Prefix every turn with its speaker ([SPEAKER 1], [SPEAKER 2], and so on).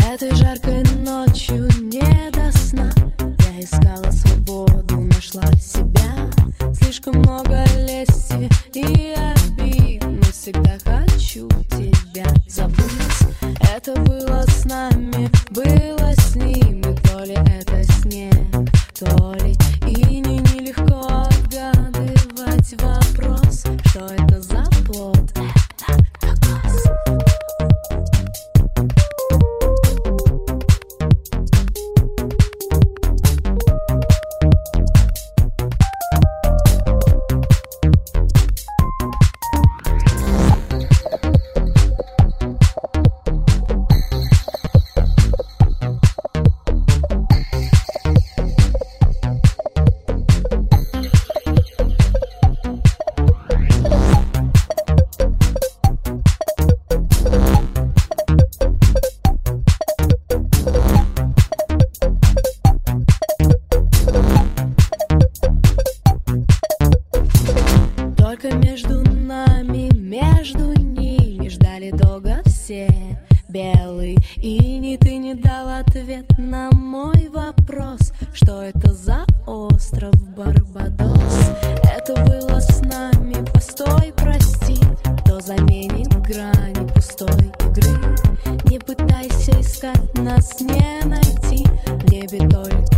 [SPEAKER 1] Этой жаркой ночью не до сна я искала свободу, нашла себя. Слишком много лести и обид, но всегда хочу тебя забыть. Это было с нами, было с ними, то ли это снег, то ли и нелегко отгадывать вопрос, что это за плод. Только между нами, между ними ждали долго все. Белый иней, ты не дал ответ на мой вопрос, что это за остров Барбадос. Это было с нами, постой, прости, кто заменит грани пустой игры. Не пытайся искать, нас не найти, в небе только